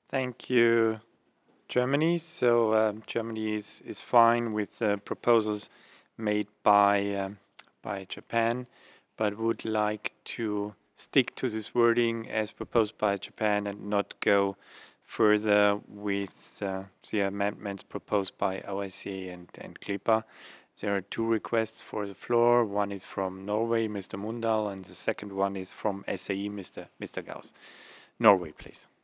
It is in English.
Thank you, Germany. So Germany is fine with the proposals made by Japan, but would like to stick to this wording as proposed by Japan and not go further with the amendments proposed by OSCE and CLIPA. There are two requests for the floor. One is from Norway, Mr. Mundal, and the second one is from SAE, Mr. Gauss. Norway, please.